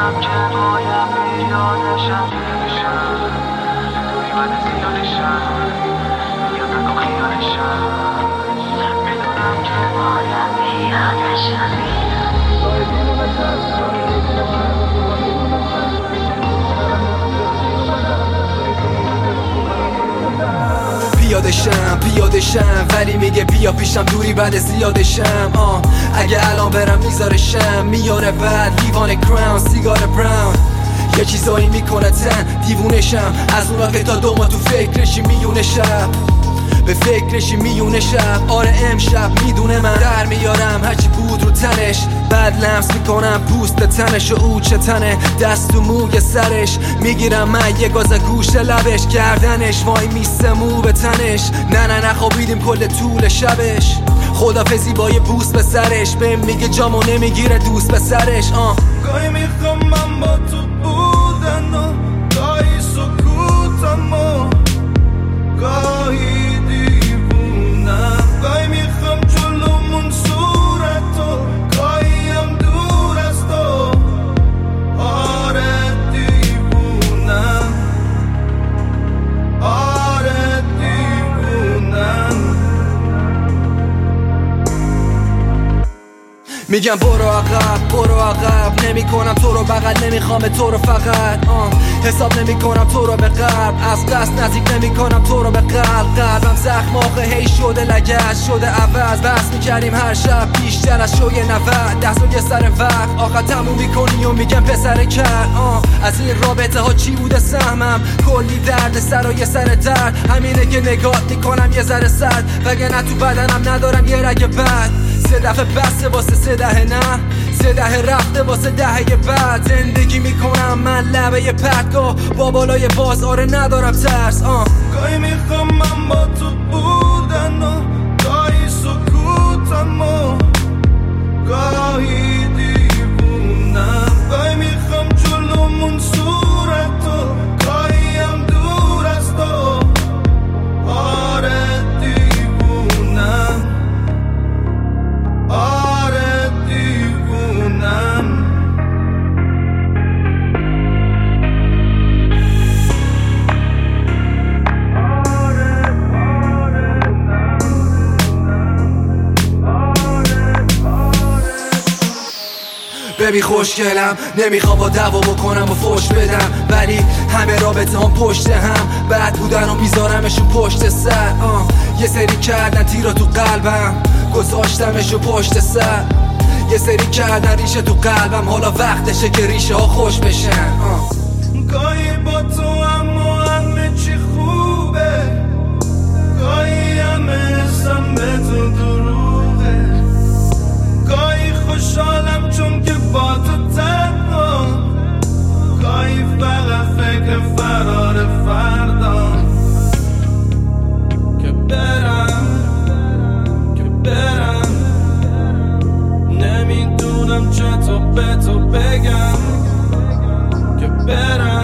میدونم که باید بیادشم دوری بد زیادشم یا نگو خیالشم میدونم که باید بیادشم پیادشم ولی میگه بیا پیشم دوری بعد زیادشم اگه الان برم میذارشم میاره بعد لیوان کراون سیگار براون یه چیزایی میکنه تن دیوونشم از اونا که تا 2 ماه تو فکرشی میونه شب به فکرشی میونه شب آره امشب میدونه من در میارم هرچی بود رو تنش بعد لمس میکنم پوست تنش و او چه تنه دست و موی سرش میگیرم من یه گاز گوش لبش گردنش وای میسته مو به تنش نه خوابیدیم کل طول شبش خدافزی با یه بوس به سرش بهم میگه جامو نمیگیره دوست به سرش گاهی میخوام من با تو بودن و گاهی سکوتم و گاهی دیوونم گاهی میخوام جلومون صورت و گاهی هم دور از تو آره دیوونم آره دیوونم میگم برو عقب نمی کنم تو رو بغل نمیخوام تو رو فقط حساب نمی کنم تو رو به قلب از قصد نزدیک نمی کنم تو رو به قلبم زخم آخه هی شده لگد شده عوض بس میکردیم هر شب بیشتر از شوی 90 دست و یه سر وقت آخر تموم میکنی و میگم پسر کرد از این رابطه ها چی بوده سهمم کلی درد سر و یه سر درد همینه که نگاه میکنم یه ذره سرد وگرنه تو بدنم ندارم یه رگ بد 3 دفعه بسته واسه 3 دهه نه 3 دهه رفته واسه دهه بعد زندگی میکنم من لبه پرتگاه با بالای بازار ندارم ترس گاهی میخوام من با تو بودن و گاهی سکوتم و گاهی دیوونم گاهی میخوام جلومون صورت و گاهی هم دور از تو آره دیوونم آره دیوونم ببین خوشگلم نمیخوام با دعوا بکنم و فوش بدم ولی همه رابطه هم پشت هم بعد بودن و میذارمشو پشت سر یه سری کردن تیرا تو قلبم گذاشتمشو پشت سر یه سری کردن ریشه تو قلبم حالا وقتشه که ریشه ها خوش بشن گاهی با تو همه چی خوبه گاهی همه حسم به تو دروغه گاهی خوشحالم چون که با تو تنها گاهی فقط فکر فرار فردا که برم نمیدونم چطور به تو بگم که برم